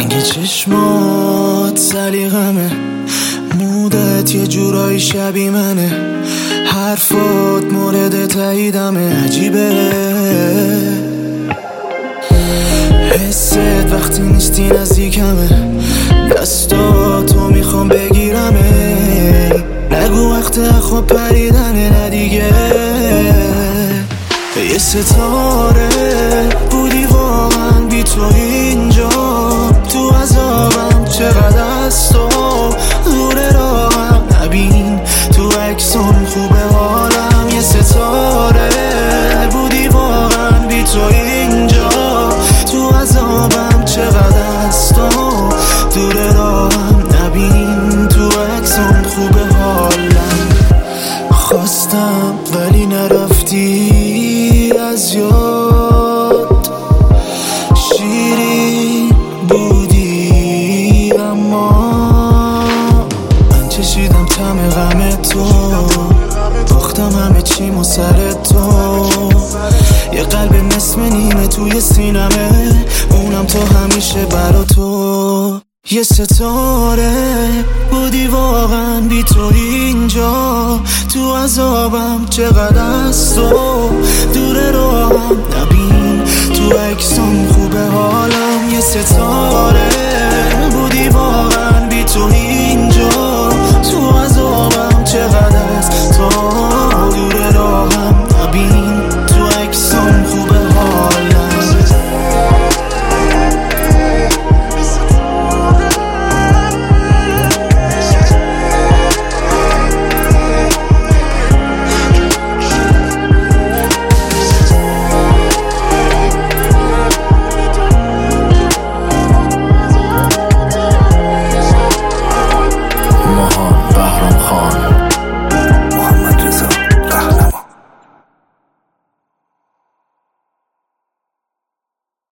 رنگ چشمات سلیقمه، مودت یه جورایی شبیه منه، حرفات مورد تاییدمه، عجیبه حست وقتی نیستی نزدیکمه، دستاتو میخوام بگیرمه، نگو وقت خواب پریدنه نه دیگه. یه ستاره بودی واقعا بی تو اینجا، تو عذابم چقدر از تو دور راهم، نبین تو عکسام خوبه حالم. یه ستاره بودی واقعا بی تو اینجا، تو عذابم چقدر از تو دور راهم، نبین تو عکسام خوبه حالم. خواستم ولی نرفتی از یاد، شیرین بودی اما من چشیدم طعم غم تو، باختم همه چیمو سر تو، یه قلب نصف نیمه توی سینمه، اونم تو همیشه برا تو. یه ستاره بودی واقعا بی تو اینجا، تو عذابم چقدر از تو دور راهم، نبین تو عکسام خوبه حالم. یه ستاره